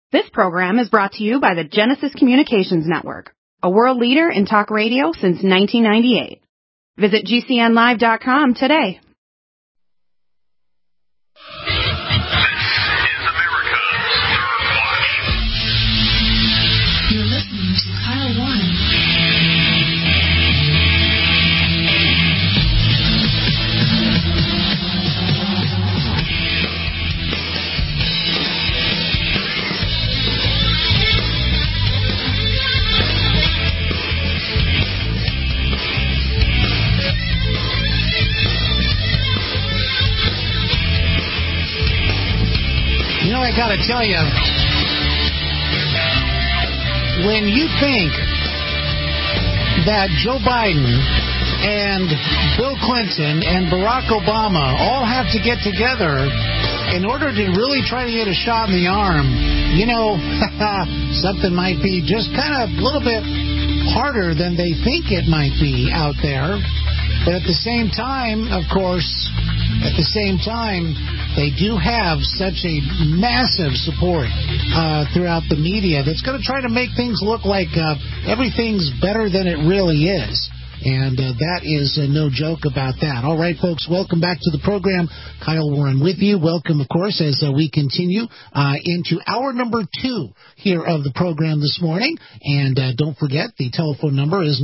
This program is brought to you by the Genesis Communications Network, a world leader in talk radio since 1998. Visit GCNlive.com today. You're listening to Kyle Warren. You know, I got to tell you, when you think that Joe Biden and Bill Clinton and Barack Obama all have to get together in order to really try to get a shot in the arm, you know, something might be just kind of a little bit harder than they think it might be out there. But at the same time, of course, they do have such a massive support throughout the media that's going to try to make things look like everything's better than it really is. And that is no joke about that. All right, folks, welcome back to the program. Kyle Warren with you. Welcome, of course, as we continue into hour number 2 here of the program this morning. And don't forget, the telephone number is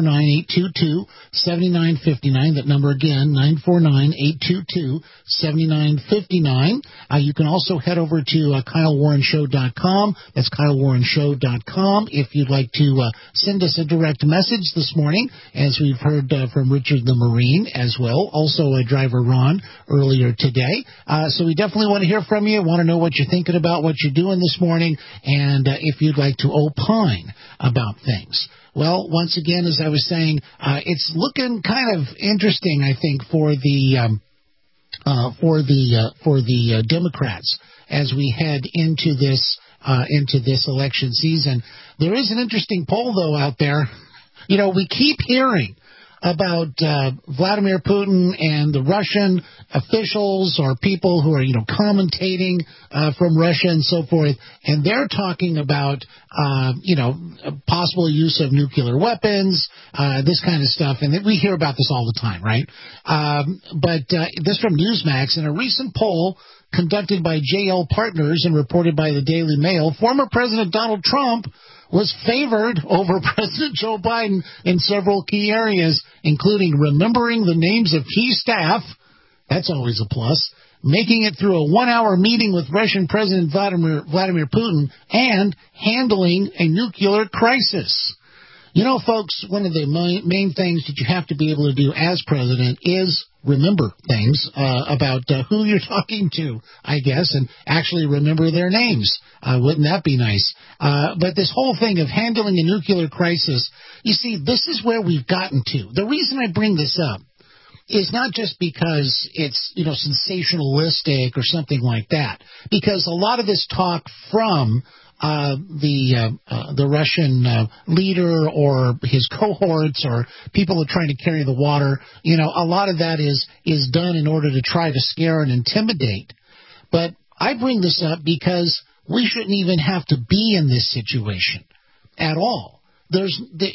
949-822-7959. That number again, 949-822-7959. You can also head over to KyleWarrenShow.com. That's KyleWarrenShow.com if you'd like to send us a direct message this morning, as we've heard from Richard the Marine as well, also driver Ron earlier today. So we definitely want to hear from you, want to know what you're thinking about, what you're doing this morning, and if you'd like to opine about things. Well, once again, as I was saying, it's looking kind of interesting, I think, for the Democrats as we head into this election season. There is an interesting poll, though, out there. You know, we keep hearing about Vladimir Putin and the Russian officials or people who are, you know, commentating from Russia and so forth, and they're talking about, possible use of nuclear weapons, this kind of stuff, and we hear about this all the time, right? But this from Newsmax. In a recent poll conducted by JL Partners and reported by the Daily Mail, former President Donald Trump was favored over President Joe Biden in several key areas, including remembering the names of key staff. That's always a plus. Making it through a 1-hour meeting with Russian President Vladimir Putin, and handling a nuclear crisis. You know, folks, one of the main things that you have to be able to do as president is remember things about who you're talking to, I guess, and actually remember their names. Wouldn't that be nice? But this whole thing of handling a nuclear crisis, you see, this is where we've gotten to. The reason I bring this up is not just because it's, you know, sensationalistic or something like that, because a lot of this talk from the Russian leader or his cohorts or people who are trying to carry the water, you know, a lot of that is done in order to try to scare and intimidate. But I bring this up because we shouldn't even have to be in this situation at all. To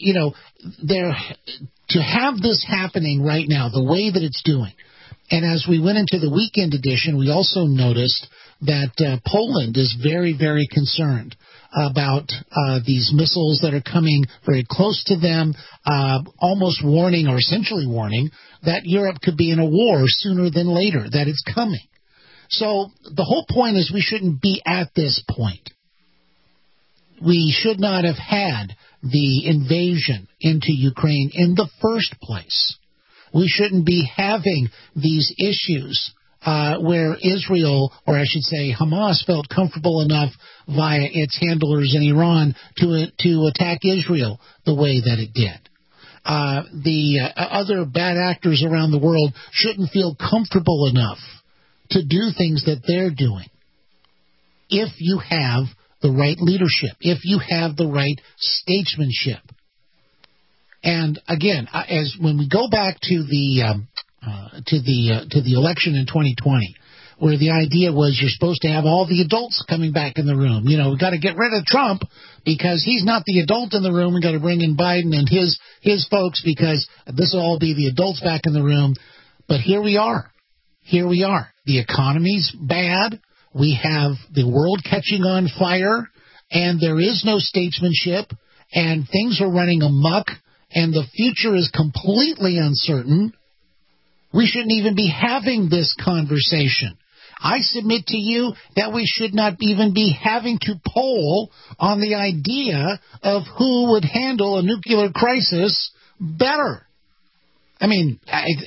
have this happening right now, the way that it's doing, and as we went into the weekend edition, we also noticed that Poland is very, very concerned about these missiles that are coming very close to them, almost warning or essentially warning that Europe could be in a war sooner than later, that it's coming. So the whole point is we shouldn't be at this point. We should not have had the invasion into Ukraine in the first place. We shouldn't be having these issues where Israel, or I should say Hamas, felt comfortable enough via its handlers in Iran to attack Israel the way that it did. The other bad actors around the world shouldn't feel comfortable enough to do things that they're doing. If you have the right leadership, if you have the right statesmanship. And again, when we go back to the election in 2020, where the idea was you're supposed to have all the adults coming back in the room. You know, we got to get rid of Trump because he's not the adult in the room. We got to bring in Biden and his folks because this will all be the adults back in the room. But here we are. Here we are. The economy's bad. We have the world catching on fire, and there is no statesmanship, and things are running amok, and the future is completely uncertain. We shouldn't even be having this conversation. I submit to you that we should not even be having to poll on the idea of who would handle a nuclear crisis better. I mean,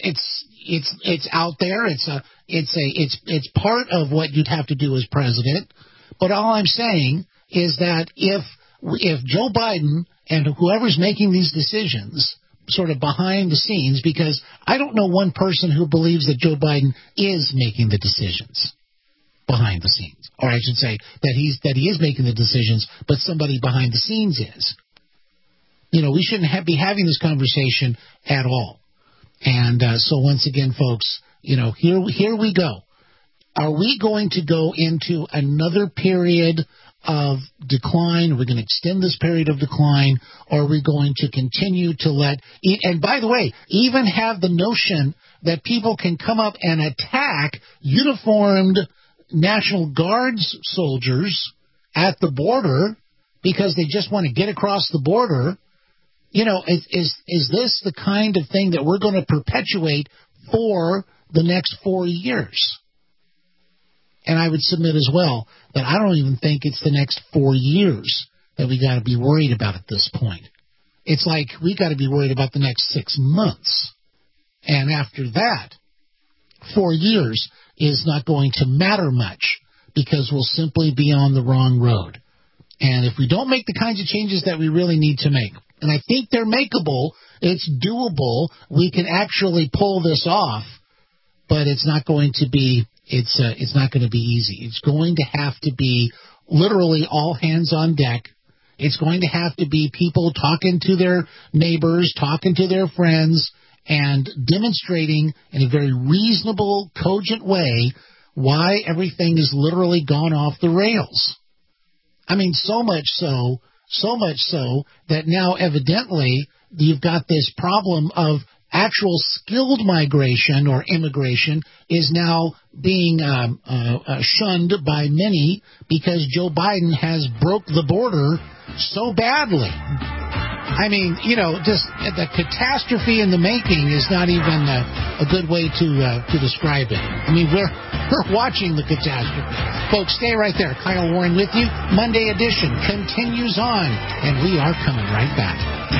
it's out there. It's part of what you'd have to do as president. But all I'm saying is that if Joe Biden and whoever's making these decisions sort of behind the scenes, because I don't know one person who believes that Joe Biden is making the decisions behind the scenes, or I should say that he is making the decisions, but somebody behind the scenes is. You know, we shouldn't be having this conversation at all. And so once again, folks, you know, here we go. Are we going to go into another period of decline? Are we going to extend this period of decline? Or are we going to continue to and by the way, even have the notion that people can come up and attack uniformed National Guards soldiers at the border because they just want to get across the border? You know, is this the kind of thing that we're going to perpetuate for the next 4 years? And I would submit as well that I don't even think it's the next 4 years that we got to be worried about at this point. It's like we got to be worried about the next 6 months. And after that, 4 years is not going to matter much because we'll simply be on the wrong road. And if we don't make the kinds of changes that we really need to make, and I think they're makeable, it's doable, we can actually pull this off, but it's not going to be it's not going to be easy. It's going to have to be literally all hands on deck. It's going to have to be people talking to their neighbors, talking to their friends, and demonstrating in a very reasonable, cogent way why everything is literally gone off the rails. I mean, so much so that now evidently you've got this problem of actual skilled migration or immigration is now being shunned by many because Joe Biden has broke the border so badly. I mean, you know, just the catastrophe in the making is not even a good way to describe it. I mean, we're watching the catastrophe. Folks, stay right there. Kyle Warren with you. Monday edition continues on, and we are coming right back.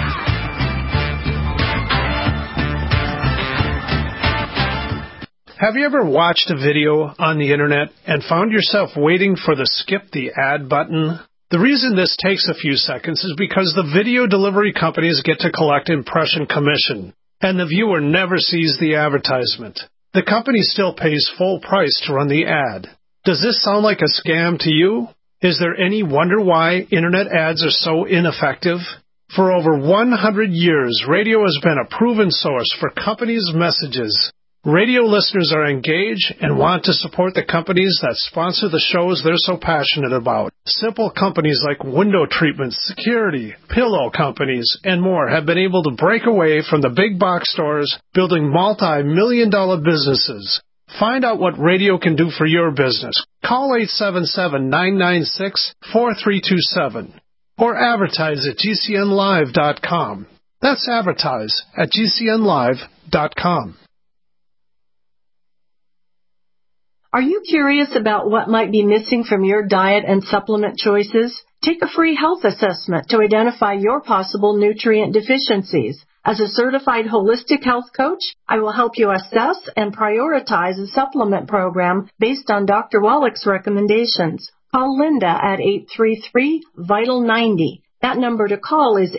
Have you ever watched a video on the internet and found yourself waiting for the skip the ad button? The reason this takes a few seconds is because the video delivery companies get to collect impression commission, and the viewer never sees the advertisement. The company still pays full price to run the ad. Does this sound like a scam to you? Is there any wonder why internet ads are so ineffective? For over 100 years, radio has been a proven source for companies' messages. Radio listeners are engaged and want to support the companies that sponsor the shows they're so passionate about. Simple companies like window treatment, security, pillow companies, and more have been able to break away from the big box stores, building multi-million-dollar businesses. Find out what radio can do for your business. Call 877-996-4327 or advertise at GCNlive.com. That's advertise at GCNlive.com. Are you curious about what might be missing from your diet and supplement choices? Take a free health assessment to identify your possible nutrient deficiencies. As a certified holistic health coach, I will help you assess and prioritize a supplement program based on Dr. Wallach's recommendations. Call Linda at 833-VITAL-90. That number to call is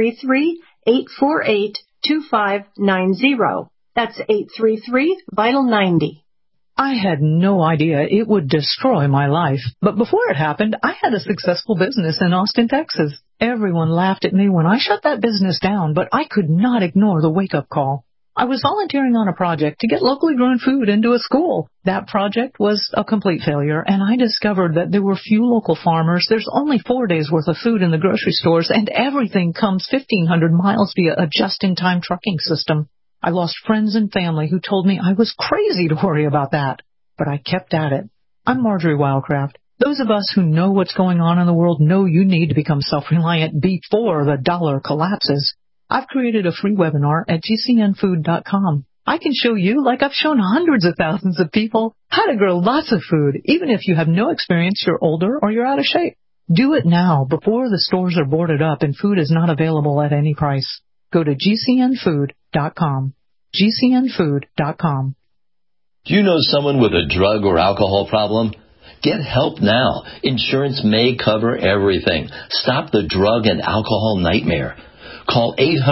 833-848-2590. That's 833-VITAL-90. I had no idea it would destroy my life. But before it happened, I had a successful business in Austin, Texas. Everyone laughed at me when I shut that business down, but I could not ignore the wake-up call. I was volunteering on a project to get locally grown food into a school. That project was a complete failure, and I discovered that there were few local farmers. There's only 4 days' worth of food in the grocery stores, and everything comes 1,500 miles via a just-in-time trucking system. I lost friends and family who told me I was crazy to worry about that, but I kept at it. I'm Marjorie Wildcraft. Those of us who know what's going on in the world know you need to become self-reliant before the dollar collapses. I've created a free webinar at gcnfood.com. I can show you, like I've shown hundreds of thousands of people, how to grow lots of food, even if you have no experience, you're older, or you're out of shape. Do it now before the stores are boarded up and food is not available at any price. Go to gcnfood.com. gcnfood.com. Do you know someone with a drug or alcohol problem? Get help now. Insurance may cover everything. Stop the drug and alcohol nightmare. Call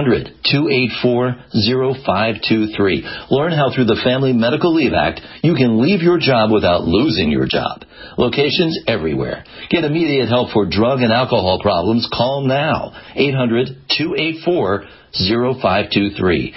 800-284-0523. Learn how through the Family Medical Leave Act you can leave your job without losing your job. Locations everywhere. Get immediate help for drug and alcohol problems. Call now. 800-284-0523.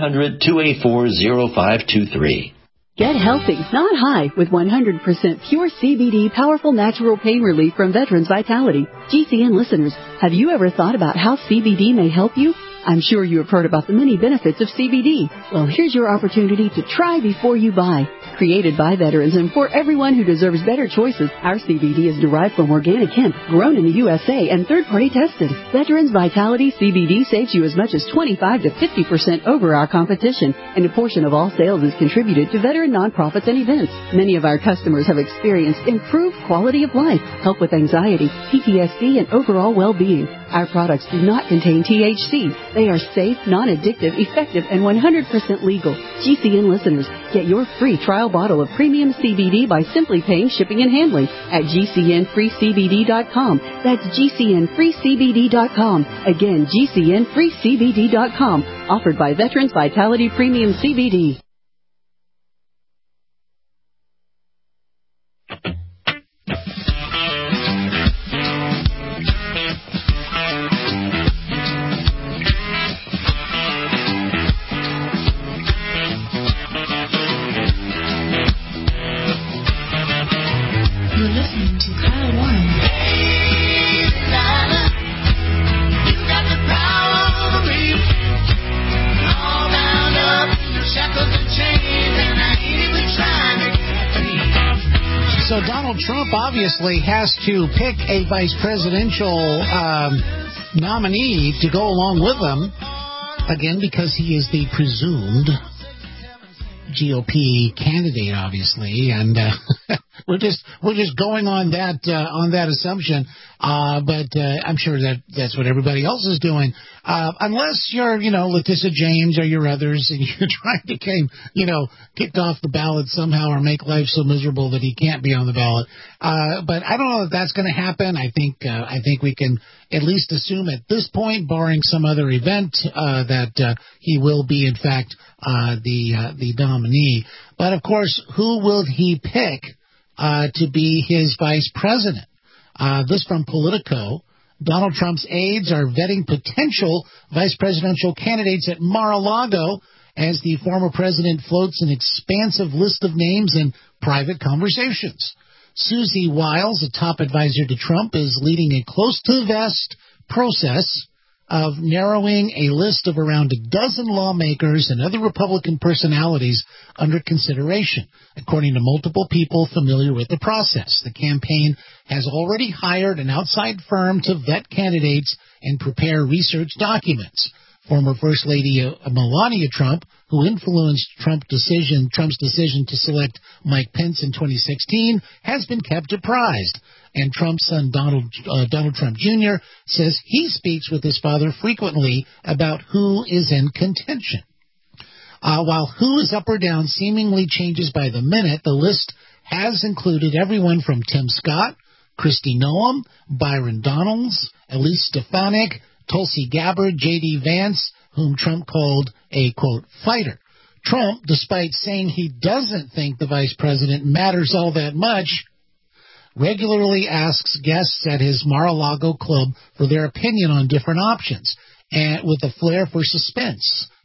800-284-0523. Get healthy, not high, with 100% pure CBD powerful natural pain relief from Veterans Vitality. GCN listeners, have you ever thought about how CBD may help you? I'm sure you have heard about the many benefits of CBD. Well, here's your opportunity to try before you buy. Created by veterans and for everyone who deserves better choices, our CBD is derived from organic hemp, grown in the USA and third-party tested. Veterans Vitality CBD saves you as much as 25 to 50% over our competition, and a portion of all sales is contributed to veteran nonprofits and events. Many of our customers have experienced improved quality of life, help with anxiety, PTSD, and overall well-being. Our products do not contain THC. They are safe, non-addictive, effective, and 100% legal. GCN listeners, get your free trial bottle of premium CBD by simply paying shipping and handling at GCNFreeCBD.com. That's GCNFreeCBD.com. Again, GCNFreeCBD.com. Offered by Veterans Vitality Premium CBD. So Donald Trump obviously has to pick a vice presidential nominee to go along with him, again, because he is the presumed GOP candidate, obviously, and we're just going on that assumption. But I'm sure that's what everybody else is doing, unless you're Letitia James or your others, and you're trying to get kicked off the ballot somehow or make life so miserable that he can't be on the ballot. But I don't know if that's going to happen. I think we can at least assume at this point, barring some other event, that he will be in fact the nominee. But of course, who will he pick to be his vice president? This from Politico. Donald Trump's aides are vetting potential vice presidential candidates at Mar-a-Lago as the former president floats an expansive list of names in private conversations. Susie Wiles, a top advisor to Trump, is leading a close-to-the-vest process of narrowing a list of around a dozen lawmakers and other Republican personalities under consideration, according to multiple people familiar with the process. The campaign has already hired an outside firm to vet candidates and prepare research documents. Former First Lady Melania Trump, who influenced Trump's decision to select Mike Pence in 2016, has been kept apprised. And Trump's son, Donald Trump Jr., says he speaks with his father frequently about who is in contention. While who is up or down seemingly changes by the minute, the list has included everyone from Tim Scott, Kristi Noem, Byron Donalds, Elise Stefanik, Tulsi Gabbard, J.D. Vance, whom Trump called a, quote, fighter. Trump, despite saying he doesn't think the vice president matters all that much, regularly asks guests at his Mar-a-Lago club for their opinion on different options, and with a flair for suspense.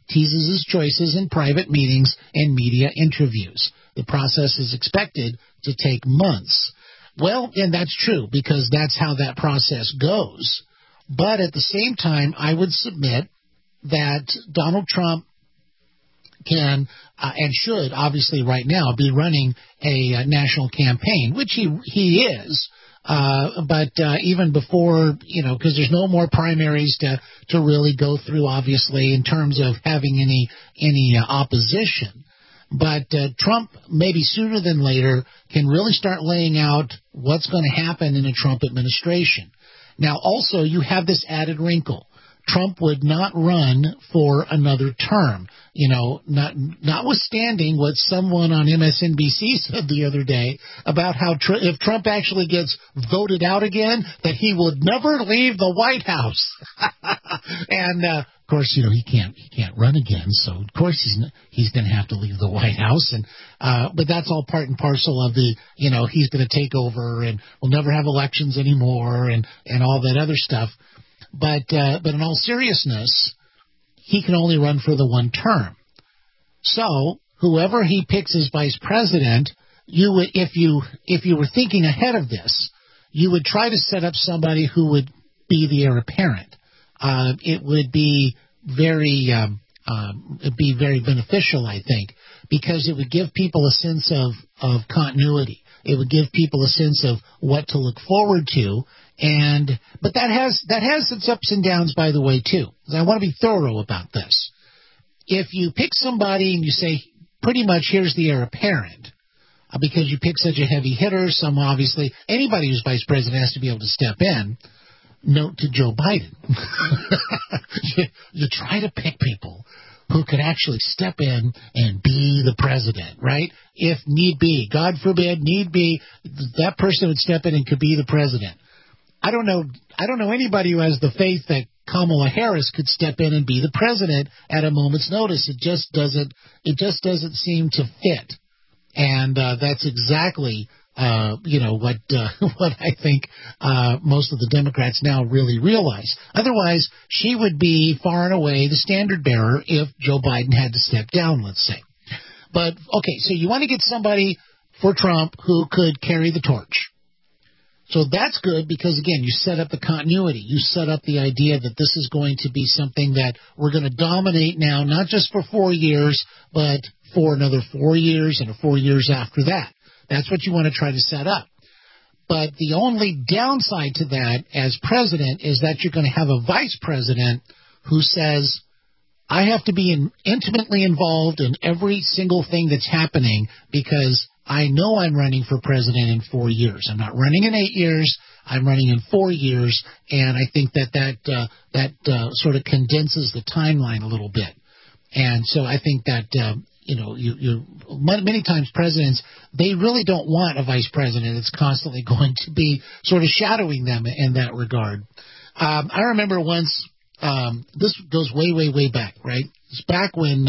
teases his choices in private meetings and media interviews. The process is expected to take months. Well, and that's true because that's how that process goes. But at the same time, I would submit that Donald Trump can and should, obviously right now, be running a national campaign, which he is. But even before, because there's no more primaries to really go through, obviously, in terms of having any opposition. But Trump, maybe sooner than later, can really start laying out what's going to happen in a Trump administration. Now, also, you have this added wrinkle. Trump would not run for another term. Notwithstanding what someone on MSNBC said the other day about how if Trump actually gets voted out again, that he would never leave the White House. And of course, he can't run again, so of course he's going to have to leave the White House. And but that's all part and parcel of the he's going to take over and we'll never have elections anymore and all that other stuff. But in all seriousness, he can only run for the one term. So whoever he picks as vice president, you would, if you were thinking ahead of this, you would try to set up somebody who would be the heir apparent. It would be very beneficial, I think, because it would give people a sense of continuity. It would give people a sense of what to look forward to. But that has its ups and downs, by the way, too. I want to be thorough about this. If you pick somebody and you say, pretty much, here's the heir apparent, because you pick such a heavy hitter, obviously, anybody who's vice president has to be able to step in. Note to Joe Biden. You try to pick people who could actually step in and be the president, right? If need be. God forbid, need be, that person would step in and could be the president. I don't know anybody who has the faith that Kamala Harris could step in and be the president at a moment's notice. It just doesn't seem to fit. And that's exactly what I think most of the Democrats now really realize. Otherwise, she would be far and away the standard bearer if Joe Biden had to step down, let's say. But, okay, so you want to get somebody for Trump who could carry the torch. So that's good because, again, you set up the continuity. You set up the idea that this is going to be something that we're going to dominate now, not just for 4 years, but for another 4 years and 4 years after that. That's what you want to try to set up. But the only downside to that as president is that you're going to have a vice president who says, I have to be intimately involved in every single thing that's happening because I know I'm running for president in 4 years. I'm not running in 8 years. I'm running in 4 years. And I think that sort of condenses the timeline a little bit. And so I think that, many times presidents, they really don't want a vice president that's constantly going to be sort of shadowing them in that regard. I remember once, this goes way, way, way back, right? It's back when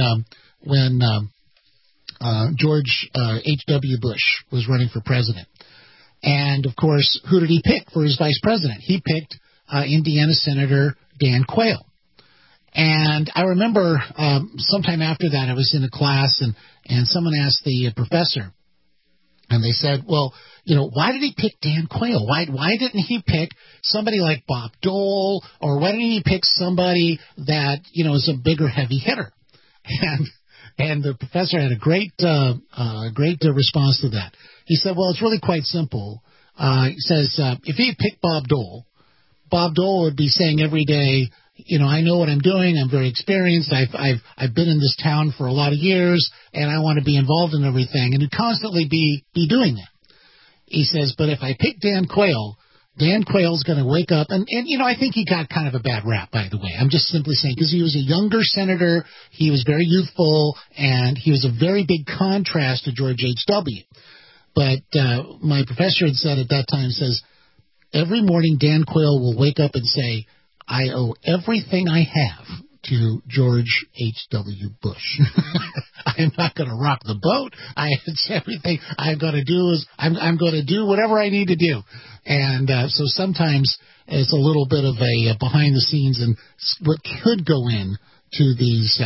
George H.W. Bush was running for president. And, of course, who did he pick for his vice president? He picked Indiana Senator Dan Quayle. And I remember sometime after that I was in a class and someone asked the professor, and they said, well, why did he pick Dan Quayle? Why didn't he pick somebody like Bob Dole, or why didn't he pick somebody that, is a bigger heavy hitter? And the professor had a great response to that. He said, well, it's really quite simple. He says, if he picked Bob Dole would be saying every day, I know what I'm doing. I'm very experienced. I've been in this town for a lot of years, and I want to be involved in everything, and he'd constantly be doing that. He says, but if I pick Dan Quayle's going to wake up, and I think he got kind of a bad rap, by the way. I'm just simply saying, because he was a younger senator, he was very youthful, and he was a very big contrast to George H.W. But my professor had said at that time, says, every morning Dan Quayle will wake up and say, I owe everything I have to George H.W. Bush. I'm not going to rock the boat. It's everything I'm going to do is I'm going to do whatever I need to do. And so sometimes it's a little bit of a behind the scenes and what could go in to these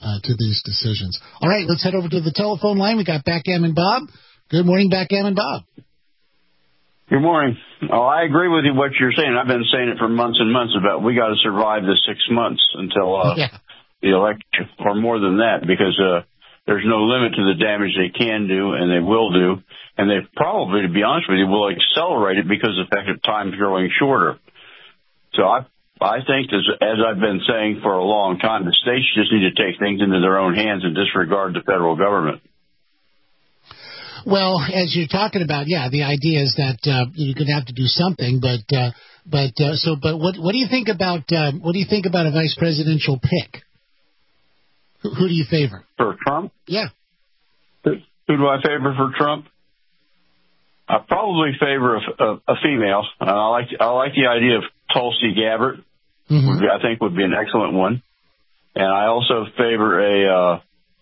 decisions. All right, let's head over to the telephone line. We got Backgammon Bob. Good morning, Backgammon Bob. Good morning. Oh, I agree with you what you're saying. I've been saying it for months and months about we got to survive the 6 months until the election, or more than that, because there's no limit to the damage they can do and they will do. And they probably, to be honest with you, will accelerate it because the fact that time's growing shorter. So I think, as I've been saying for a long time, the states just need to take things into their own hands and disregard the federal government. Well, as you're talking about, the idea is that you're going to have to do something. But what do you think about a vice presidential pick? Who do you favor for Trump? Yeah. Who do I favor for Trump? I probably favor a female. I like the idea of Tulsi Gabbard. Mm-hmm. I think would be an excellent one. And I also favor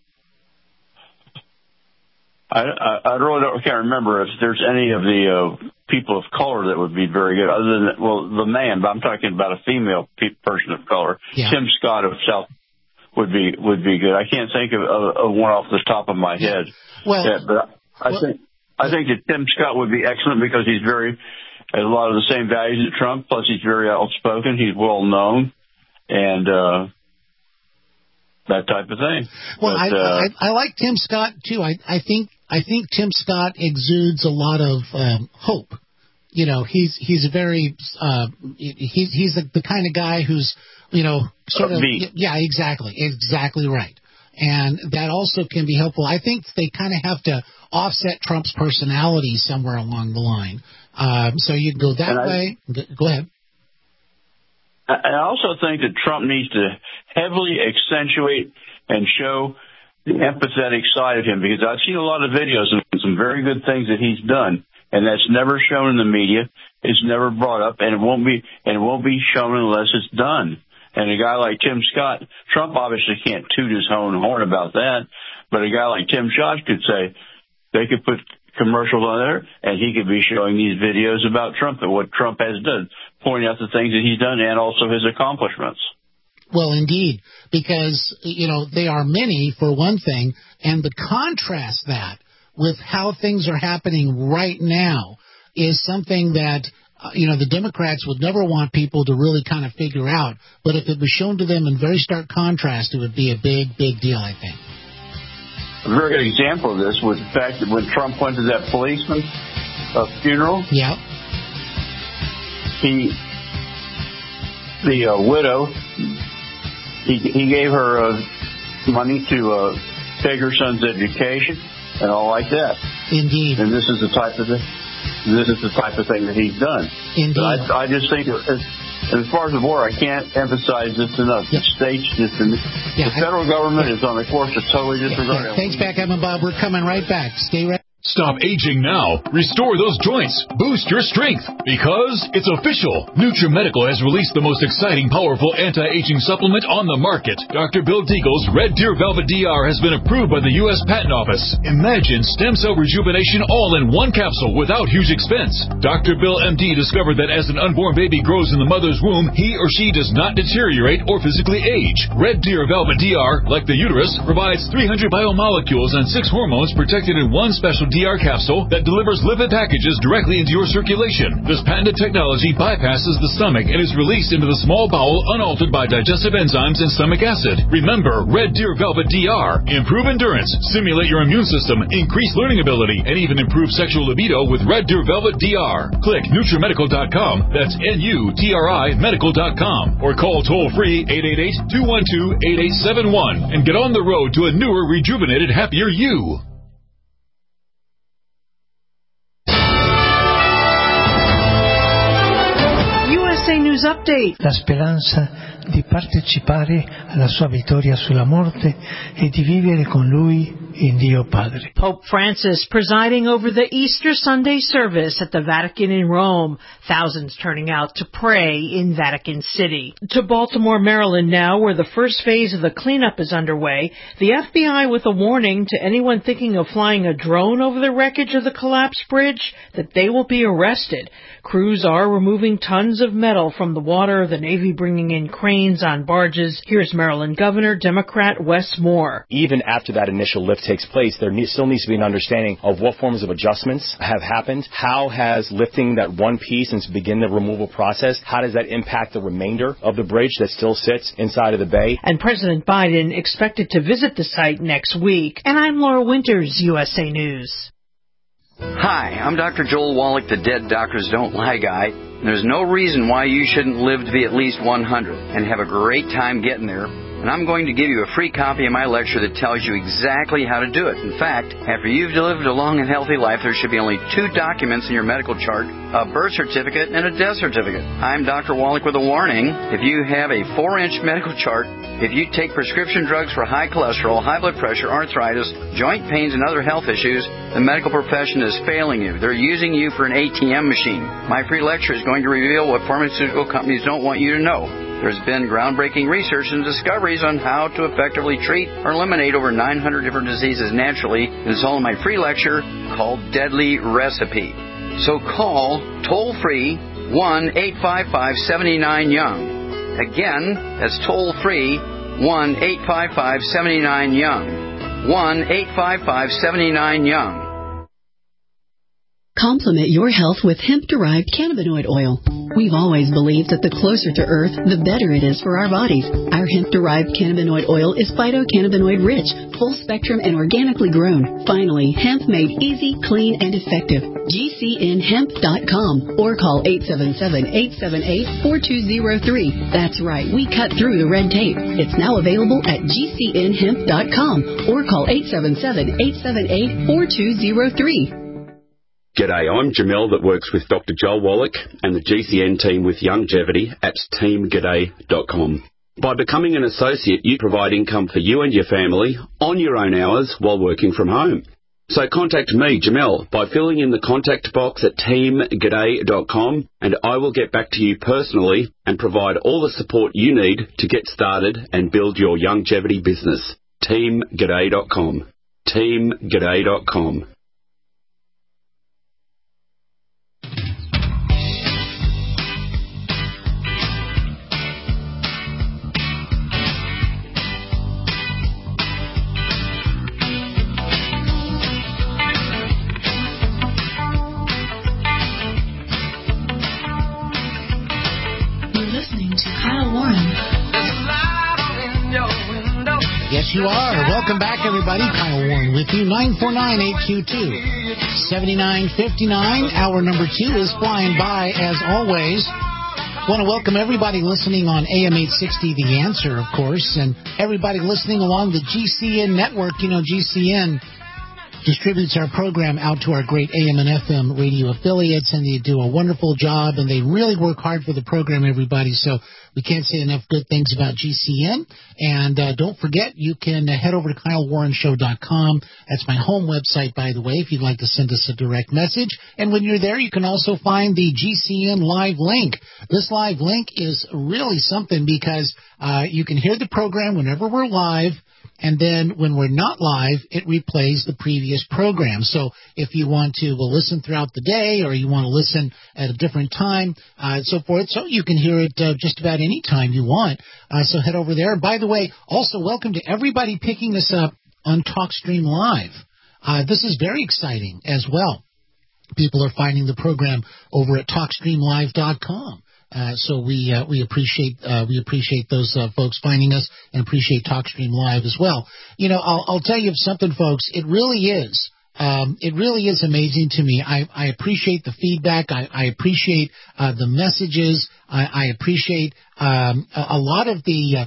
I really can't remember if there's any of the people of color that would be very good, other than the man. But I'm talking about a female person of color. Yeah. Tim Scott of South would be good. I can't think of one off the top of my head. Well, but I think that Tim Scott would be excellent because he's has a lot of the same values as Trump. Plus, he's very outspoken. He's well known, and that type of thing. Well, but, I like Tim Scott too. I think Tim Scott exudes a lot of hope. You know, he's a very he's the kind of guy who's sort of exactly right, and that also can be helpful. I think they kind of have to offset Trump's personality somewhere along the line. So you can go that way. Go ahead. I also think that Trump needs to heavily accentuate and show the empathetic side of him, because I've seen a lot of videos and some very good things that he's done, and that's never shown in the media. It's never brought up, and it won't be shown unless it's done. And a guy like Tim Scott, Trump obviously can't toot his own horn about that, but a guy like Tim Scott could say, they could put commercials on there, and he could be showing these videos about Trump and what Trump has done, pointing out the things that he's done and also his accomplishments. Well, indeed, because, they are many, for one thing, and the contrast that with how things are happening right now is something that, the Democrats would never want people to really kind of figure out. But if it was shown to them in very stark contrast, it would be a big, big deal, I think. A very good example of this was the fact that when Trump went to that policeman's funeral, the widow, he gave her money to pay her son's education and all like that. Indeed. And this is the type of thing that he's done. Indeed. I just think, as far as the war, I can't emphasize this enough. The states, the federal government is on the course to totally disregard it. Thanks, Backgammon Bob. We're coming right back. Stay right. Stop aging now. Restore those joints. Boost your strength. Because it's official. NutriMedical has released the most exciting, powerful anti-aging supplement on the market. Dr. Bill Deagle's Red Deer Velvet DR has been approved by the U.S. Patent Office. Imagine stem cell rejuvenation all in one capsule without huge expense. Dr. Bill MD discovered that as an unborn baby grows in the mother's womb, he or she does not deteriorate or physically age. Red Deer Velvet DR, like the uterus, provides 300 biomolecules and 6 hormones protected in one special DR capsule that delivers lipid packages directly into your circulation. This patented technology bypasses the stomach and is released into the small bowel unaltered by digestive enzymes and stomach acid. Remember, Red Deer Velvet DR. Improve endurance, stimulate your immune system, increase learning ability, and even improve sexual libido with Red Deer Velvet DR. Click NutriMedical.com, that's NUTRI Medical.com, or call toll-free 888-212-8871 and get on the road to a newer, rejuvenated, happier you. News Update. La speranza di partecipare alla sua vittoria sulla morte e di vivere con lui in Dio Padre. Pope Francis presiding over the Easter Sunday service at the Vatican in Rome. Thousands turning out to pray in Vatican City. To Baltimore, Maryland now, where the first phase of the cleanup is underway. The FBI with a warning to anyone thinking of flying a drone over the wreckage of the collapsed bridge that they will be arrested. Crews are removing tons of metal from the water, the Navy bringing in cranes on barges. Here's Maryland Governor Democrat Wes Moore. Even after that initial lift takes place, there still needs to be an understanding of what forms of adjustments have happened. How has lifting that one piece and to begin the removal process, how does that impact the remainder of the bridge that still sits inside of the bay? And President Biden expected to visit the site next week. And I'm Laura Winters, USA News. Hi, I'm Dr. Joel Wallach, the Dead Doctors Don't Lie guy. There's no reason why you shouldn't live to be at least 100 and have a great time getting there. And I'm going to give you a free copy of my lecture that tells you exactly how to do it. In fact, after you've lived a long and healthy life, there should be only 2 documents in your medical chart, a birth certificate and a death certificate. I'm Dr. Wallach with a warning. If you have a 4-inch medical chart, if you take prescription drugs for high cholesterol, high blood pressure, arthritis, joint pains, and other health issues, the medical profession is failing you. They're using you for an ATM machine. My free lecture is going to reveal what pharmaceutical companies don't want you to know. There's been groundbreaking research and discoveries on how to effectively treat or eliminate over 900 different diseases naturally. It's all in my free lecture called Deadly Recipe. So call toll-free 1-855-79-YOUNG. Again, that's toll-free 1-855-79-YOUNG. 1-855-79-YOUNG. Complement your health with hemp-derived cannabinoid oil. We've always believed that the closer to Earth, the better it is for our bodies. Our hemp-derived cannabinoid oil is phytocannabinoid-rich, full-spectrum, and organically grown. Finally, hemp made easy, clean, and effective. GCNhemp.com or call 877-878-4203. That's right, we cut through the red tape. It's now available at GCNhemp.com or call 877-878-4203. G'day, I'm Jamel that works with Dr. Joel Wallach and the GCN team with Youngevity at teamg'day.com. By becoming an associate, you provide income for you and your family on your own hours while working from home. So contact me, Jamel, by filling in the contact box at teamg'day.com and I will get back to you personally and provide all the support you need to get started and build your Youngevity business. teamg'day.com. teamg'day.com. Yes, you are. Welcome back, everybody. Kyle Warren with you. 949-822-7959. Hour number 2 is flying by, as always. Want to welcome everybody listening on AM 860, The Answer, of course, and everybody listening along the GCN network. You know, GCN distributes our program out to our great AM and FM radio affiliates, and they do a wonderful job, and they really work hard for the program, everybody. So we can't say enough good things about GCN. And don't forget, you can head over to KyleWarrenShow.com. That's my home website, by the way, if you'd like to send us a direct message. And when you're there, you can also find the GCN live link. This live link is really something because you can hear the program whenever we're live. And then when we're not live, it replays the previous program. So if you want to listen throughout the day or you want to listen at a different time and so forth, so you can hear it just about any time you want. So head over there. And by the way, also welcome to everybody picking this up on TalkStream Live. This is very exciting as well. People are finding the program over at TalkStreamLive.com. So we appreciate those folks finding us and appreciate TalkStream Live as well. You know, I'll tell you something, folks. It really is amazing to me. I appreciate the feedback. I appreciate the messages. I appreciate a lot of the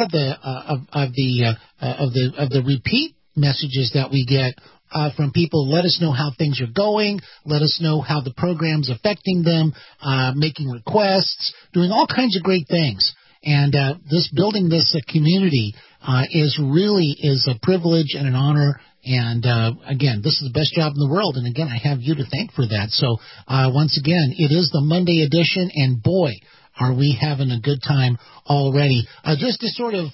repeat messages that we get. From people. Let us know how things are going. Let us know how the program's affecting them, making requests, doing all kinds of great things. And building this community is a privilege and an honor And, again, this is the best job in the world. And, again, I have you to thank for that. So, once again, it is the Monday edition, and, boy, are we having a good time already. Just to sort of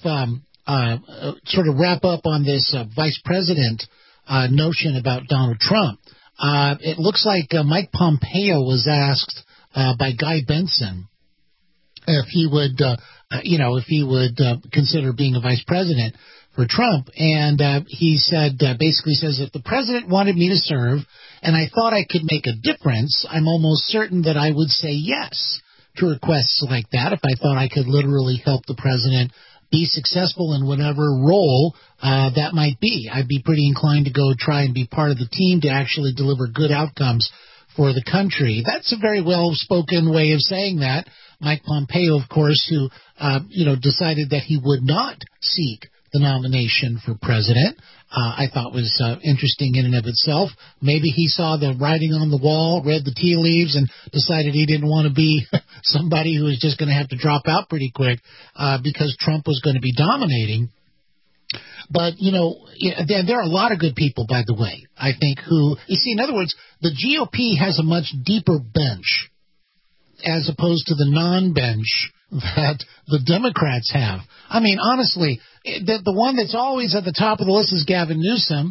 wrap up on this vice president notion about Donald Trump, it looks like Mike Pompeo was asked by Guy Benson if he would, consider being a vice president for Trump, and he said, basically says, if the president wanted me to serve and I thought I could make a difference, I'm almost certain that I would say yes to requests like that if I thought I could literally help the president be successful in whatever role that might be. I'd be pretty inclined to go try and be part of the team to actually deliver good outcomes for the country. That's a very well-spoken way of saying that. Mike Pompeo, of course, who, decided that he would not seek the nomination for president, I thought was interesting in and of itself. Maybe he saw the writing on the wall, read the tea leaves, and decided he didn't want to be somebody who was just going to have to drop out pretty quick because Trump was going to be dominating. But, there are a lot of good people, by the way, I think, who, you see, in other words, the GOP has a much deeper bench as opposed to the non-bench that the Democrats have. I mean, honestly, the one that's always at the top of the list is Gavin Newsom.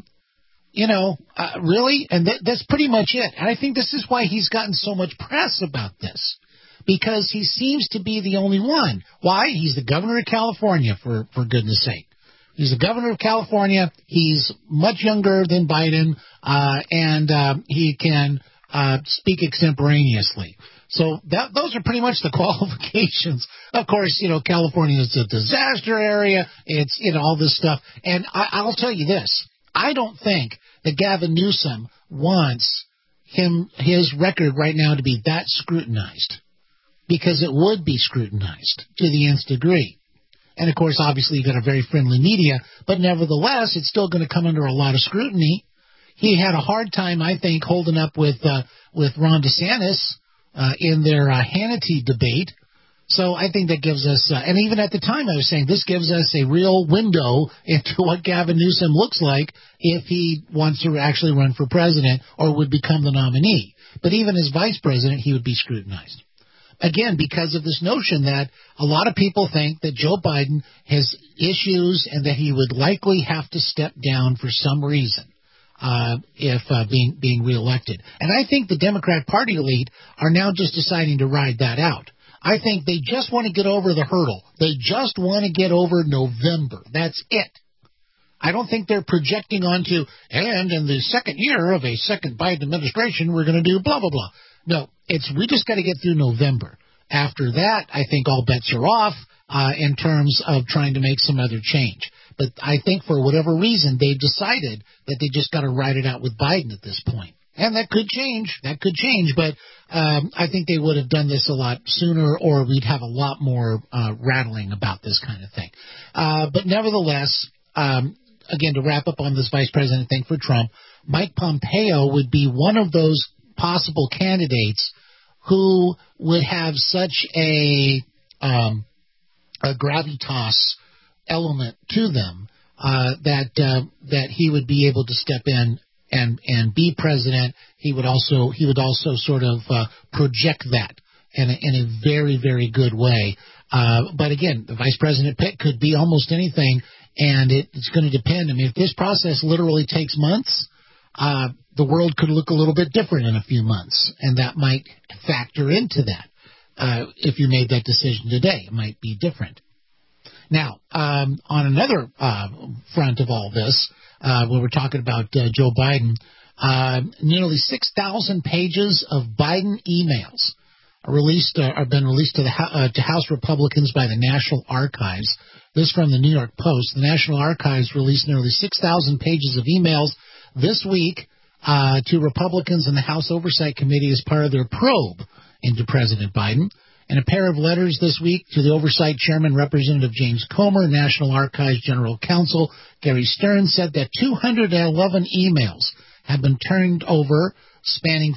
Really? And that's pretty much it. And I think this is why he's gotten so much press about this, because he seems to be the only one. Why? He's the governor of California, for goodness sake. He's the governor of California. He's much younger than Biden, and he can speak extemporaneously. So those are pretty much the qualifications. Of course, California is a disaster area. It's, all this stuff. And I'll tell you this. I don't think that Gavin Newsom wants his record right now to be that scrutinized, because it would be scrutinized to the nth degree. And, of course, obviously, you've got a very friendly media, but nevertheless, it's still going to come under a lot of scrutiny. He had a hard time, I think, holding up with Ron DeSantis in their Hannity debate. So I think that gives us, and even at the time I was saying, this gives us a real window into what Gavin Newsom looks like if he wants to actually run for president or would become the nominee. But even as vice president, he would be scrutinized. Again, because of this notion that a lot of people think that Joe Biden has issues and that he would likely have to step down for some reason if being reelected. And I think the Democrat Party elite are now just deciding to ride that out. I think they just want to get over the hurdle. They just want to get over November. That's it. I don't think they're projecting onto, and in the second year of a second Biden administration, we're going to do blah, blah, blah. No, we just got to get through November. After that, I think all bets are off in terms of trying to make some other change. But I think for whatever reason, they've decided that they just got to ride it out with Biden at this point. And that could change. But I think they would have done this a lot sooner, or we'd have a lot more rattling about this kind of thing. But nevertheless, again, to wrap up on this vice president thing for Trump, Mike Pompeo would be one of those possible candidates who would have such a gravitas element to them that he would be able to step in and be president. He would also sort of project that in a very, very good way. But again, the vice president pick could be almost anything, and it's going to depend. I mean, if this process literally takes months, the world could look a little bit different in a few months, and that might factor into that. If you made that decision today, it might be different. Now, on another front of all this, when we're talking about Joe Biden, nearly 6,000 pages of Biden emails have been released to House Republicans by the National Archives. This from the New York Post. The National Archives released nearly 6,000 pages of emails this week to Republicans in the House Oversight Committee as part of their probe into President Biden. In a pair of letters this week to the Oversight Chairman, Representative James Comer, National Archives General Counsel Gary Stern said that 211 emails have been turned over, spanning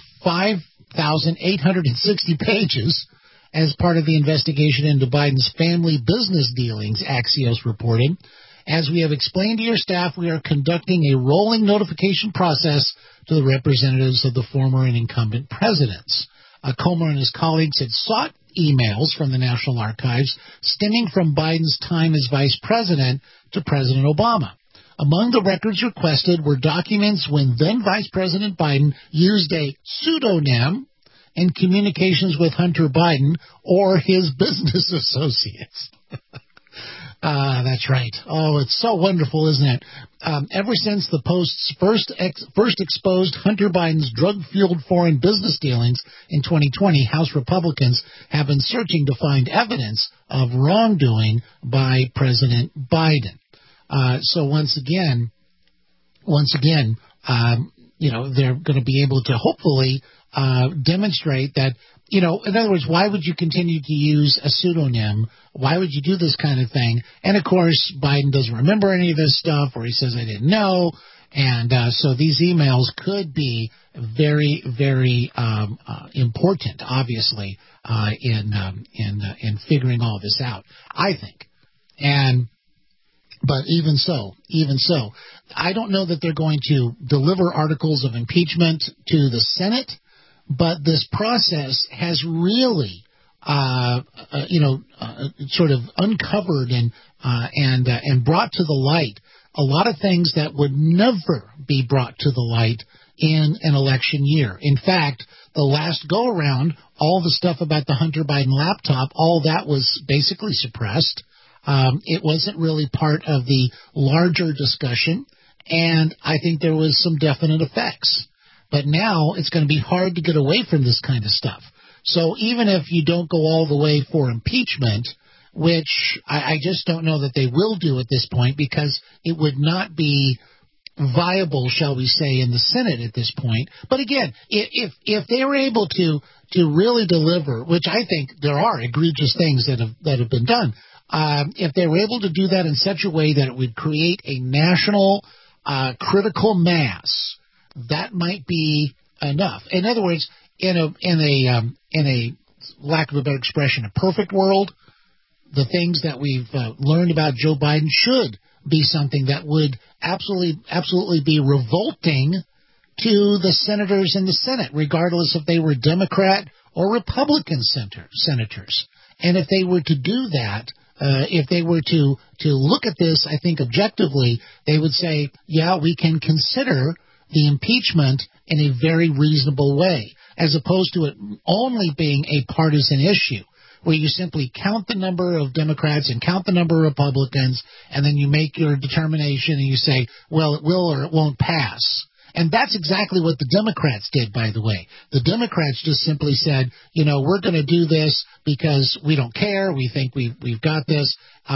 5,860 pages, as part of the investigation into Biden's family business dealings, Axios reported. As we have explained to your staff, we are conducting a rolling notification process to the representatives of the former and incumbent presidents. Comer and his colleagues had sought emails from the National Archives stemming from Biden's time as vice president to President Obama. Among the records requested were documents when then Vice President Biden used a pseudonym in communications with Hunter Biden or his business associates. That's right. Oh, it's so wonderful, isn't it? Ever since the Post's first exposed Hunter Biden's drug-fueled foreign business dealings in 2020, House Republicans have been searching to find evidence of wrongdoing by President Biden. So once again, they're going to be able to hopefully demonstrate that, in other words, why would you continue to use a pseudonym? Why would you do this kind of thing? And, of course, Biden doesn't remember any of this stuff, or he says, I didn't know. And so these emails could be very, very important, obviously, in figuring all this out, I think. But even so, I don't know that they're going to deliver articles of impeachment to the Senate, but this process has really, sort of uncovered and brought to the light a lot of things that would never be brought to the light in an election year. In fact, the last go-around, all the stuff about the Hunter Biden laptop, all that was basically suppressed. It wasn't really part of the larger discussion, and I think there was some definite effects. But now it's going to be hard to get away from this kind of stuff. So even if you don't go all the way for impeachment, which I just don't know that they will do at this point, because it would not be viable, shall we say, in the Senate at this point. But again, if they were able to really deliver, which I think there are egregious things that have been done, if they were able to do that in such a way that it would create a national critical mass, that might be enough. In other words, in a lack of a better expression, a perfect world, the things that we've learned about Joe Biden should be something that would absolutely be revolting to the senators in the Senate, regardless if they were Democrat or Republican senators. And if they were to do that, if they were to look at this, I think objectively, they would say, yeah, we can consider the impeachment in a very reasonable way, as opposed to it only being a partisan issue, where you simply count the number of Democrats and count the number of Republicans, and then you make your determination and you say, well, it will or it won't pass. And that's exactly what the Democrats did, by the way. The Democrats just simply said, we're going to do this because we don't care. We think we've got this.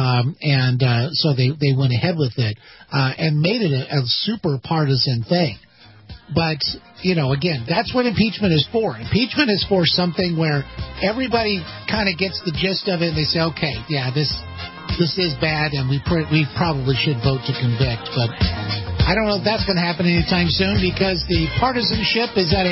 So they went ahead with it and made it a super partisan thing. But, again, that's what impeachment is for. Impeachment is for something where everybody kind of gets the gist of it and they say, okay, yeah, this is bad and we probably should vote to convict. But I don't know if that's going to happen anytime soon, because the partisanship is at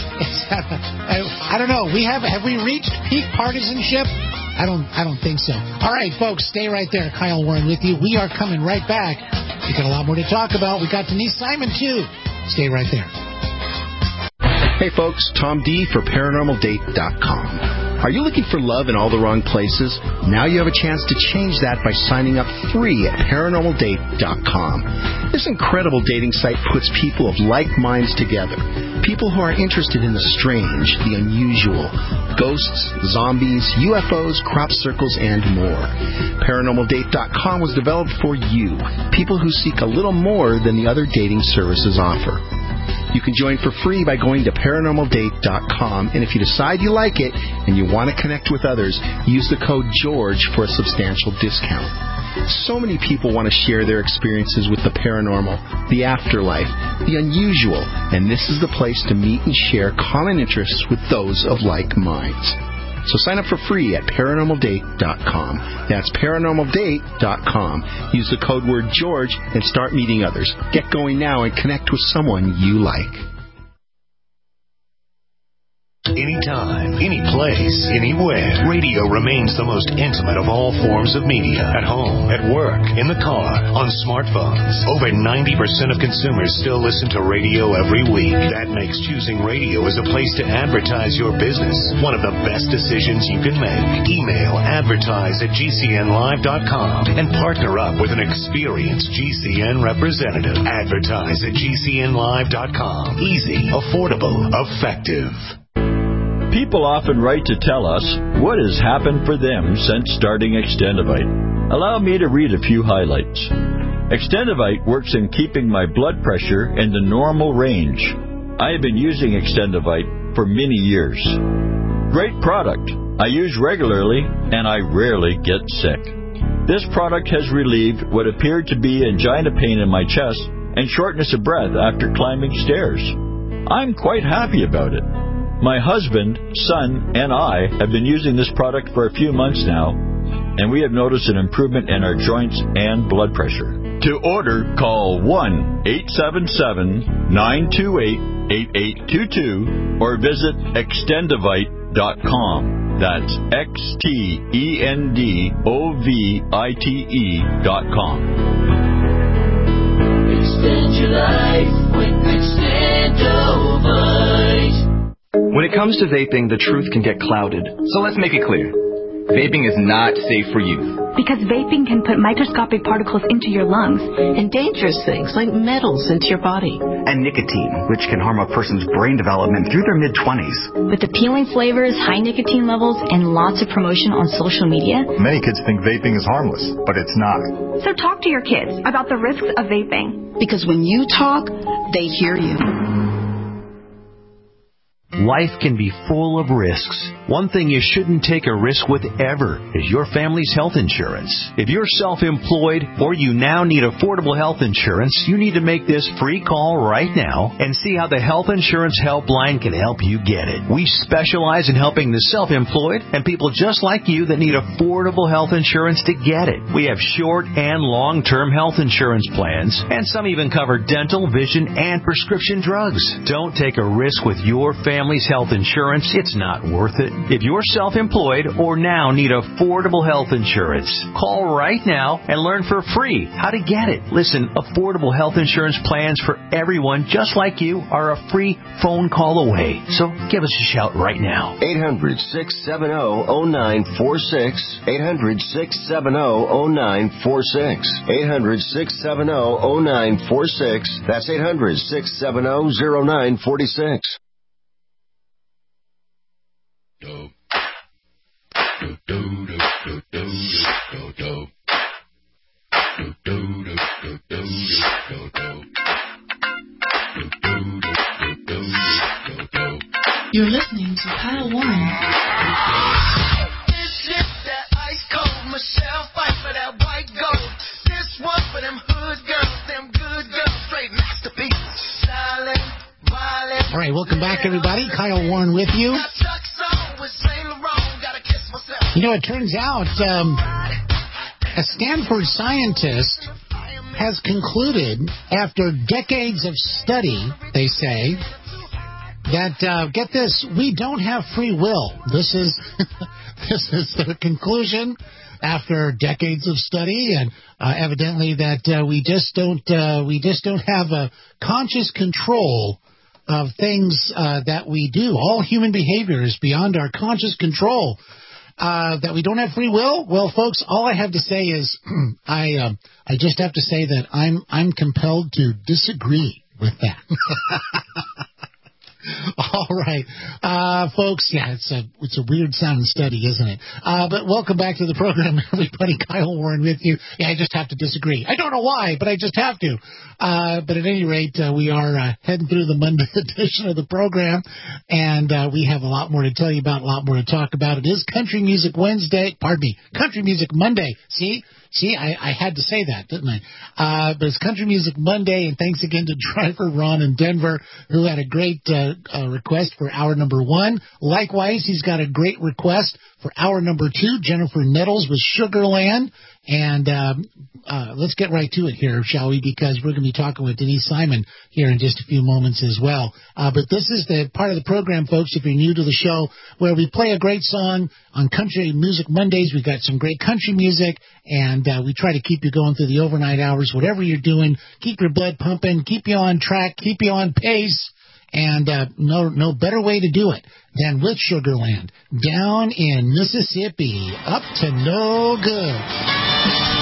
I don't know. Have we reached peak partisanship? I don't think so. All right, folks, stay right there. Kyle Warren with you. We are coming right back. We got a lot more to talk about. We got Denise Simon, too. Stay right there. Hey, folks, Tom D for ParanormalDate.com. Are you looking for love in all the wrong places? Now you have a chance to change that by signing up free at ParanormalDate.com. This incredible dating site puts people of like minds together. People who are interested in the strange, the unusual, ghosts, zombies, UFOs, crop circles, and more. ParanormalDate.com was developed for you, people who seek a little more than the other dating services offer. You can join for free by going to ParanormalDate.com, and if you decide you like it and you want to connect with others, use the code GEORGE for a substantial discount. So many people want to share their experiences with the paranormal, the afterlife, the unusual, and this is the place to meet and share common interests with those of like minds. So sign up for free at ParanormalDate.com. That's ParanormalDate.com. Use the code word George and start meeting others. Get going now and connect with someone you like. Anytime, any place, anywhere. Radio remains the most intimate of all forms of media. At home, at work, in the car, on smartphones. Over 90% of consumers still listen to radio every week. That makes choosing radio as a place to advertise your business one of the best decisions you can make. Email advertise@gcnlive.com and partner up with an experienced GCN representative. Advertise@gcnlive.com. Easy, affordable, effective. People often write to tell us what has happened for them since starting Extendivite. Allow me to read a few highlights. Extendivite works in keeping my blood pressure in the normal range. I have been using Extendivite for many years. Great product. I use regularly and I rarely get sick. This product has relieved what appeared to be angina pain in my chest and shortness of breath after climbing stairs. I'm quite happy about it. My husband, son, and I have been using this product for a few months now, and we have noticed an improvement in our joints and blood pressure. To order, call 1-877-928-8822 or visit extendivite.com. That's XTENDOVITE.com. Extend your life with Extendivite. When it comes to vaping, the truth can get clouded. So let's make it clear. Vaping is not safe for youth. Because vaping can put microscopic particles into your lungs. And dangerous things like metals into your body. And nicotine, which can harm a person's brain development through their mid-20s. With appealing flavors, high nicotine levels, and lots of promotion on social media. Many kids think vaping is harmless, but it's not. So talk to your kids about the risks of vaping. Because when you talk, they hear you. Life can be full of risks. One thing you shouldn't take a risk with ever is your family's health insurance. If you're self-employed or you now need affordable health insurance, you need to make this free call right now and see how the Health Insurance Helpline can help you get it. We specialize in helping the self-employed and people just like you that need affordable health insurance to get it. We have short and long-term health insurance plans, and some even cover dental, vision, and prescription drugs. Don't take a risk with your family's health insurance. It's not worth it. If you're self-employed or now need affordable health insurance, call right now and learn for free how to get it. Listen, affordable health insurance plans for everyone just like you are a free phone call away. So give us a shout right now. 800-670-0946. 800-670-0946. 800-670-0946. That's 800-670-0946. You're listening to Kyle Warren. This is that ice cold Michelle fight for that white gold. This one for them hood girls, them good girls, straight masterpieces. Silent, violent. All right, welcome back, everybody. Kyle Warren with you. You know, it turns out a Stanford scientist has concluded, after decades of study, they say, that, get this, we don't have free will. This is this is the conclusion after decades of study, and evidently that we just don't have a conscious control of things that we do. All human behavior is beyond our conscious control. That we don't have free will? Well, folks, all I have to say is I just have to say that I'm compelled to disagree with that. All right, folks. Yeah, it's a weird sounding study, isn't it? But welcome back to the program, everybody. Kyle Warren with you. Yeah, I just have to disagree. I don't know why, but I just have to. But at any rate, we are heading through the Monday edition of the program, and we have a lot more to tell you about, a lot more to talk about. It is Country Music Wednesday. Pardon me, Country Music Monday. See, I had to say that, didn't I? But it's Country Music Monday, and thanks again to Driver Ron in Denver, who had a great request for hour number 1. Likewise, he's got a great request for hour number 2, Jennifer Nettles with Sugarland. And let's get right to it here, shall we? Because we're going to be talking with Denise Simon here in just a few moments as well. But this is the part of the program, folks, if you're new to the show, where we play a great song on Country Music Mondays. We've got some great country music, and we try to keep you going through the overnight hours. Whatever you're doing, keep your blood pumping, keep you on track, keep you on pace. And no better way to do it than with Sugarland, down in Mississippi, up to no good.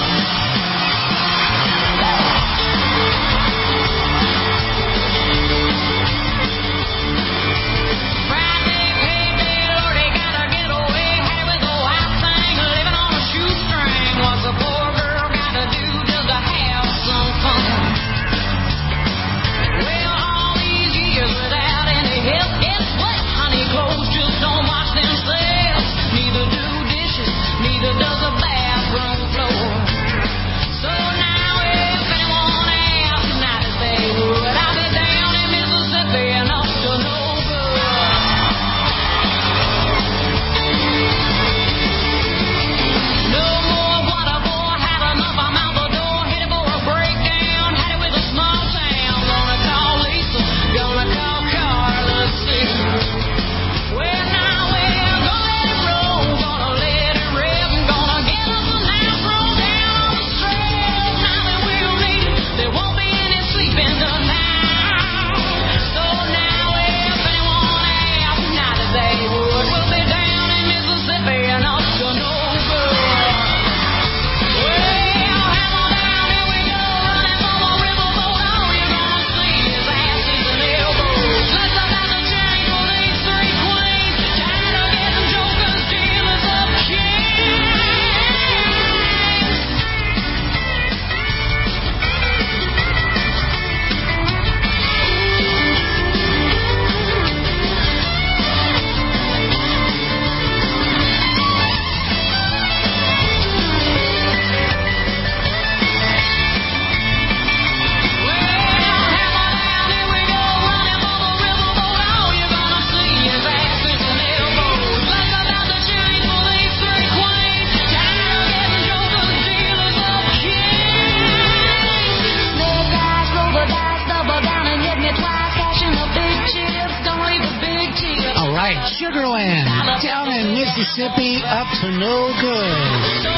Sugarland, down in Mississippi, up to no good.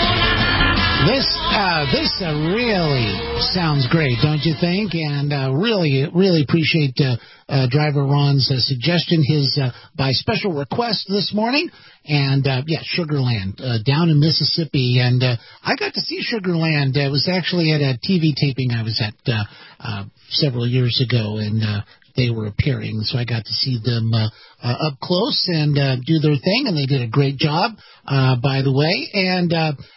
This really sounds great, don't you think? And really appreciate Driver Ron's suggestion, his by special request this morning. And Sugarland, down in Mississippi. And I got to see Sugarland. It was actually at a TV taping I was at several years ago, and they were appearing, so I got to see them up close and do their thing, and they did a great job, by the way. And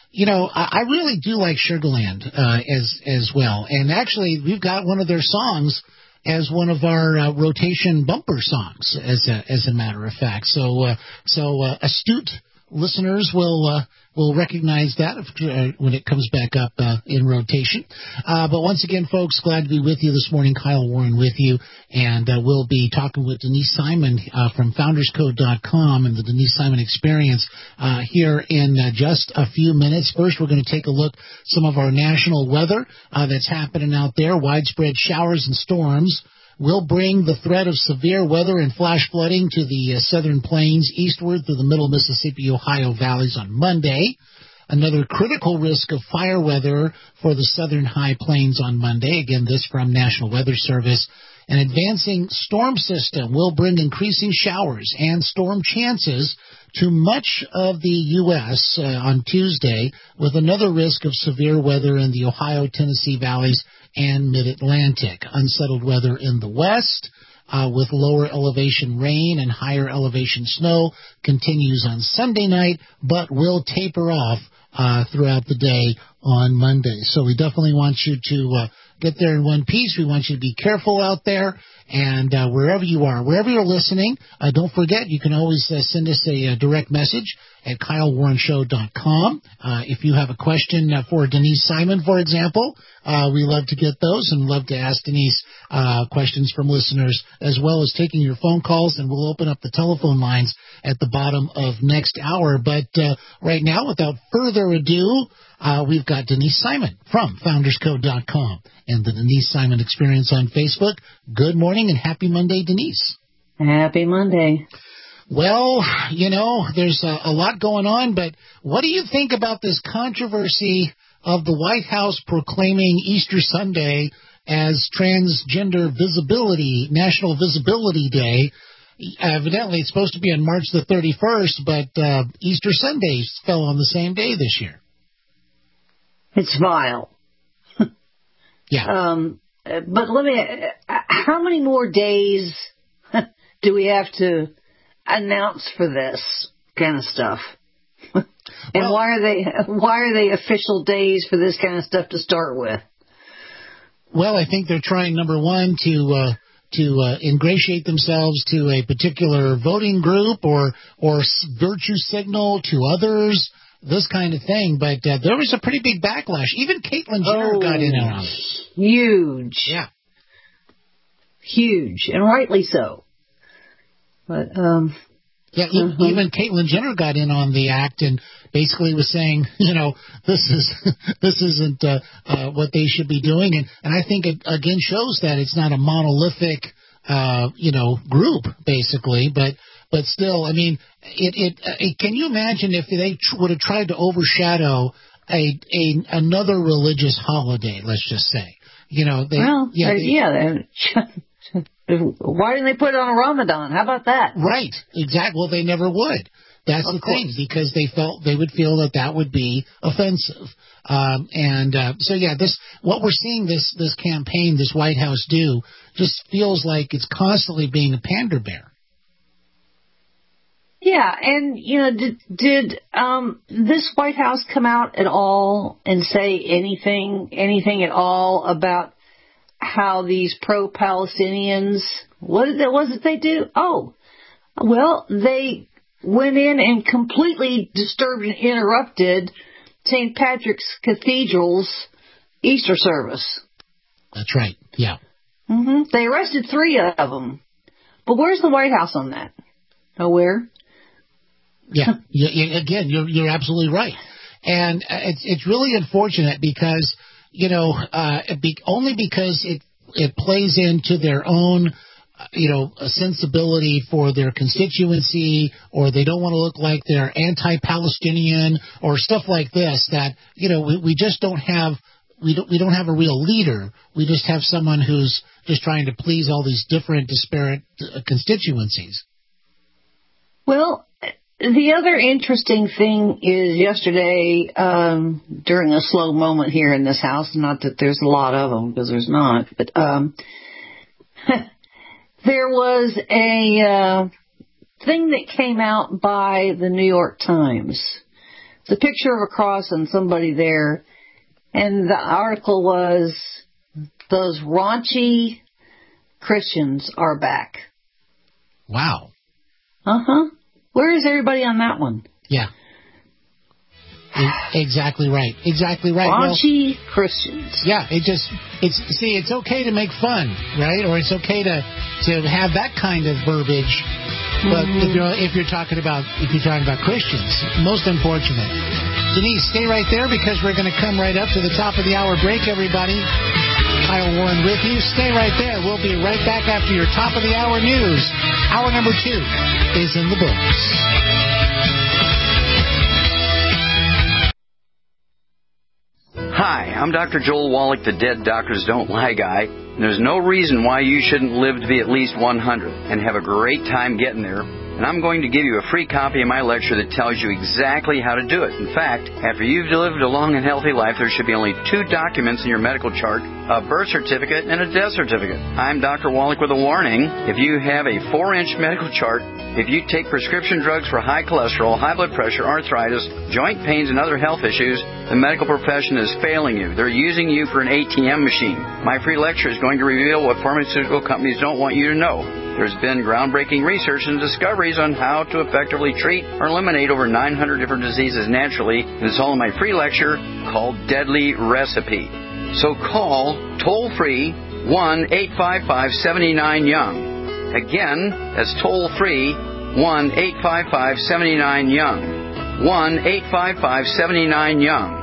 I really do like Sugarland as well. And actually, we've got one of their songs as one of our rotation bumper songs, as a matter of fact. So astute listeners will recognize that when it comes back up in rotation. But once again, folks, glad to be with you this morning. Kyle Warren with you, and we'll be talking with Denise Simon from FoundersCode.com and the Denise Simon Experience here in just a few minutes. First, we're going to take a look at some of our national weather that's happening out there. Widespread showers and storms will bring the threat of severe weather and flash flooding to the southern plains eastward through the middle Mississippi, Ohio valleys on Monday. Another critical risk of fire weather for the southern high plains on Monday. Again, this from National Weather Service. An advancing storm system will bring increasing showers and storm chances to much of the U.S. On Tuesday, with another risk of severe weather in the Ohio, Tennessee valleys and mid-Atlantic. Unsettled weather in the west, with lower elevation rain and higher elevation snow, continues on Sunday night, but will taper off throughout the day on Monday. So we definitely want you to get there in one piece. We want you to be careful out there. And wherever you are, wherever you're listening, don't forget, you can always send us a direct message at KyleWarrenShow.com. If you have a question for Denise Simon, for example, we love to get those and love to ask Denise questions from listeners, as well as taking your phone calls, and we'll open up the telephone lines at the bottom of next hour. But right now, without further ado, we've got Denise Simon from FoundersCode.com and the Denise Simon Experience on Facebook. Good morning and happy Monday, Denise. Happy Monday. Well, there's a lot going on, but what do you think about this controversy of the White House proclaiming Easter Sunday as Transgender National Visibility Day? Evidently, it's supposed to be on March the 31st, but Easter Sunday fell on the same day this year. It's vile. Yeah. But how many more days do we have to announce for this kind of stuff? And why are they official days for this kind of stuff to start with? Well, I think they're trying, number one, to ingratiate themselves to a particular voting group or virtue signal to others, this kind of thing. But there was a pretty big backlash. Even Caitlyn Jenner got in on it. Huge. Yeah. Huge, and rightly so. But even Caitlyn Jenner got in on the act and basically was saying, this isn't what they should be doing, and I think it again shows that it's not a monolithic group basically, but still, I mean, it can you imagine if they would have tried to overshadow another religious holiday? Let's just say, why didn't they put it on a Ramadan? How about that? Right, exactly. Well, they never would. That's the thing, because they would feel that would be offensive. What we're seeing this campaign, this White House do, just feels like it's constantly being a pander bear. Yeah, and did this White House come out at all and say anything at all about how these pro-Palestinians, what was it they do? Oh, well, they went in and completely disturbed and interrupted St. Patrick's Cathedral's Easter service. That's right, yeah. Mm-hmm. They arrested 3 of them. But where's the White House on that? Nowhere. Yeah, again, you're absolutely right. And it's really unfortunate because, only because it plays into their own, a sensibility for their constituency, or they don't want to look like they're anti-Palestinian or stuff like this, that, we just don't have, we don't have a real leader. We just have someone who's just trying to please all these different disparate constituencies. Well, the other interesting thing is yesterday, during a slow moment here in this house, not that there's a lot of them, because there's not, but there was a thing that came out by the New York Times. It's a picture of a cross and somebody there, and the article was, "Those raunchy Christians are back." Wow. Uh-huh. Where is everybody on that one? Yeah. Exactly right. Exactly right. Raunchy Christians. Yeah, it's okay to make fun, right? Or it's okay to have that kind of verbiage. But if you're talking about Christians, most unfortunate. Denise, stay right there because we're going to come right up to the top of the hour break, everybody. Kyle Warren with you. Stay right there. We'll be right back after your top of the hour news. Hour number 2 is in the books. Hi, I'm Dr. Joel Wallach, the Dead Doctors Don't Lie guy. And there's no reason why you shouldn't live to be at least 100 and have a great time getting there. And I'm going to give you a free copy of my lecture that tells you exactly how to do it. In fact, after you've lived a long and healthy life, there should be only 2 documents in your medical chart, a birth certificate and a death certificate. I'm Dr. Wallach with a warning. If you have a 4-inch medical chart, if you take prescription drugs for high cholesterol, high blood pressure, arthritis, joint pains, and other health issues, the medical profession is failing you. They're using you for an ATM machine. My free lecture is going to reveal what pharmaceutical companies don't want you to know. There's been groundbreaking research and discoveries on how to effectively treat or eliminate over 900 different diseases naturally, and it's all in my free lecture called Deadly Recipe. So call toll-free 1-855-79-YOUNG. Again, that's toll-free 1-855-79-YOUNG. 1-855-79-YOUNG.